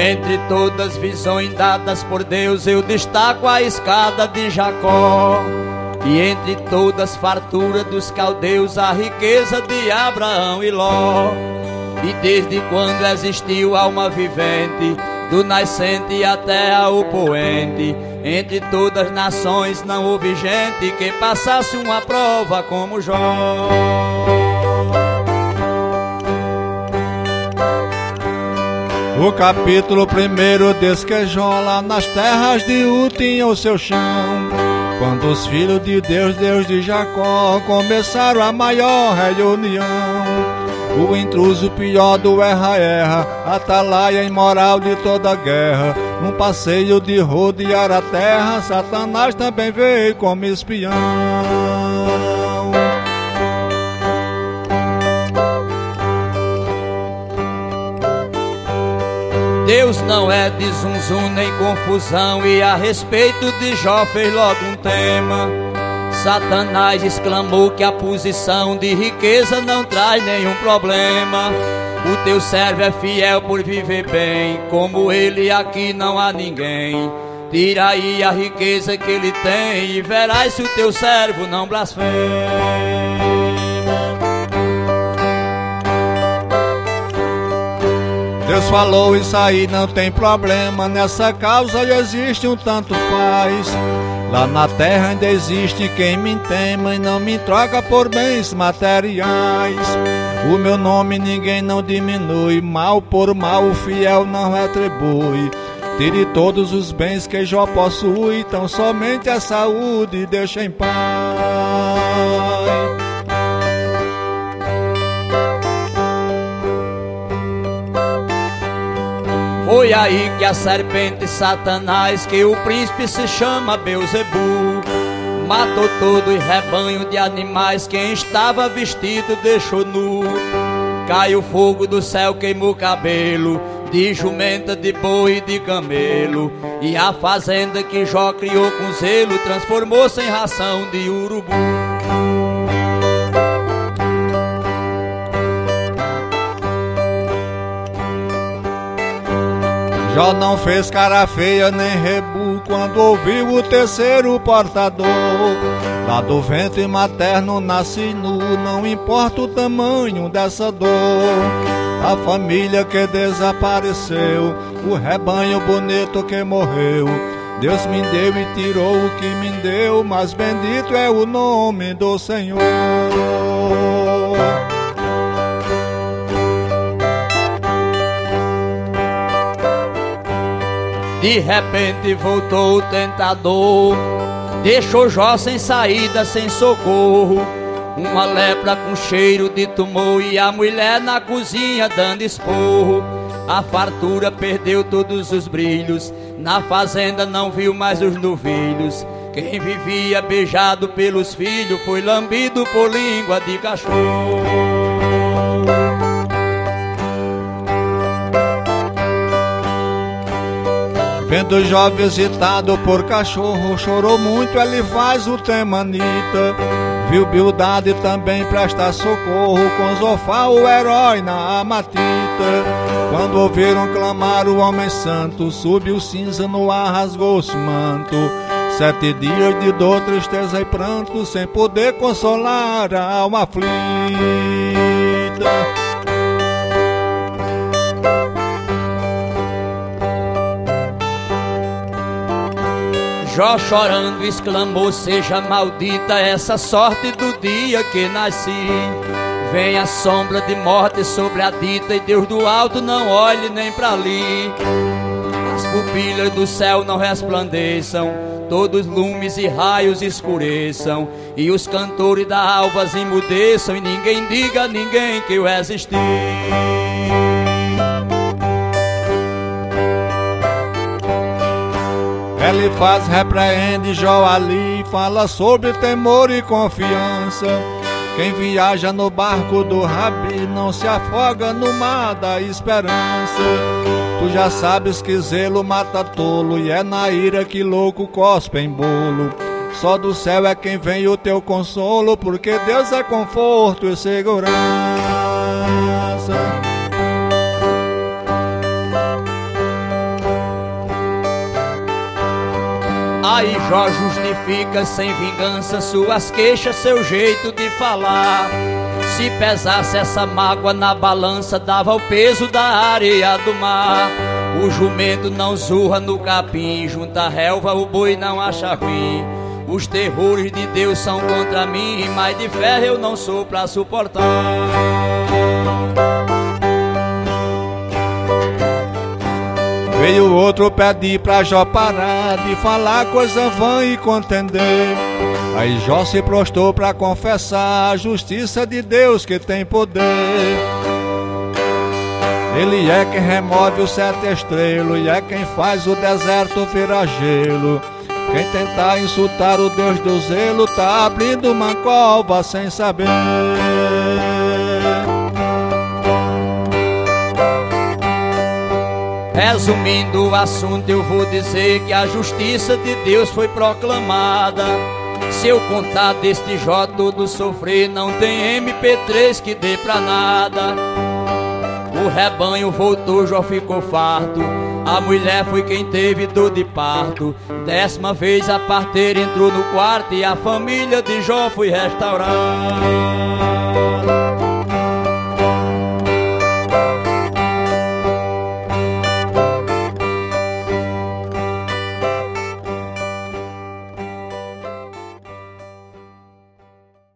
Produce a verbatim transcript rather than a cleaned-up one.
Entre todas as visões dadas por Deus, eu destaco a escada de Jacó. E entre todas as farturas dos caldeus, a riqueza de Abraão e Ló. E desde quando existiu alma vivente, do nascente até ao poente, entre todas as nações não houve gente que passasse uma prova como Jó. O capítulo primeiro diz que Jó lá nas terras de U tinha o seu chão, quando os filhos de Deus, Deus de Jacó, começaram a maior reunião. O intruso pior do erra-erra, atalaia imoral de toda guerra, num passeio de rodear a terra, Satanás também veio como espião. Deus não é de zum zum nem confusão, e a respeito de Jó fez logo um tema. Satanás exclamou que a posição de riqueza não traz nenhum problema. O teu servo é fiel por viver bem, como ele aqui não há ninguém. Tira aí a riqueza que ele tem e verás se o teu servo não blasfema. Deus falou, isso aí não tem problema, nessa causa existe um tanto faz. Lá na terra ainda existe quem me tema e não me troca por bens materiais. O meu nome ninguém não diminui, mal por mal o fiel não retribui. Tire todos os bens que Jó possui, tão somente a saúde deixa em paz. Foi aí que a serpente Satanás, que o príncipe se chama Beuzebu, matou todo o rebanho de animais, quem estava vestido deixou nu. Caiu fogo do céu, queimou o cabelo, de jumenta, de boi e de camelo. E a fazenda que Jó criou com zelo, transformou-se em ração de urubu. Jó não fez cara feia nem rebu quando ouviu o terceiro portador. Lá do ventre materno nasci nu, não importa o tamanho dessa dor. A família que desapareceu, o rebanho bonito que morreu, Deus me deu e tirou o que me deu, mas bendito é o nome do Senhor. De repente voltou o tentador, deixou Jó sem saída, sem socorro. Uma lepra com cheiro de tumor e a mulher na cozinha dando esporro. A fartura perdeu todos os brilhos, na fazenda não viu mais os novilhos. Quem vivia beijado pelos filhos foi lambido por língua de cachorro. Vendo Jó visitado por cachorro, chorou muito, ele faz o temanita. Viu Bildade também prestar socorro, com Zofar o herói na amatita. Quando ouviram clamar o homem santo, subiu cinza no ar, rasgou-se manto. Sete dias de dor, tristeza e pranto, sem poder consolar a alma aflita. Jó chorando exclamou, seja maldita essa sorte do dia que nasci. Vem a sombra de morte sobre a dita, e Deus do alto não olhe nem pra ali. As pupilas do céu não resplandeçam, todos lumes e raios escureçam, e os cantores da alvas emudeçam, e ninguém diga a ninguém que eu existi. Ele faz, repreende Jó ali, fala sobre temor e confiança. Quem viaja no barco do Rabi não se afoga no mar da esperança. Tu já sabes que zelo mata tolo, e é na ira que louco cospe em bolo. Só do céu é quem vem o teu consolo, porque Deus é conforto e segurança. Aí Jó justifica sem vingança suas queixas, seu jeito de falar. Se pesasse essa mágoa na balança, dava o peso da areia do mar. O jumento não zurra no capim, junta a relva o boi não acha ruim. Os terrores de Deus são contra mim, mas de ferro eu não sou pra suportar. Veio outro pedir pra Jó parar de falar coisa vã e contender. Aí Jó se prostrou pra confessar a justiça de Deus que tem poder. Ele é quem remove o sete estrelo e é quem faz o deserto virar gelo. Quem tentar insultar o Deus do zelo tá abrindo uma cova sem saber. Resumindo o assunto, eu vou dizer que a justiça de Deus foi proclamada. Se eu contar deste Jó todo sofrer, não tem M P três que dê pra nada. O rebanho voltou, Jó ficou farto. A mulher foi quem teve dor de parto. Décima vez a parteira entrou no quarto e a família de Jó foi restaurada.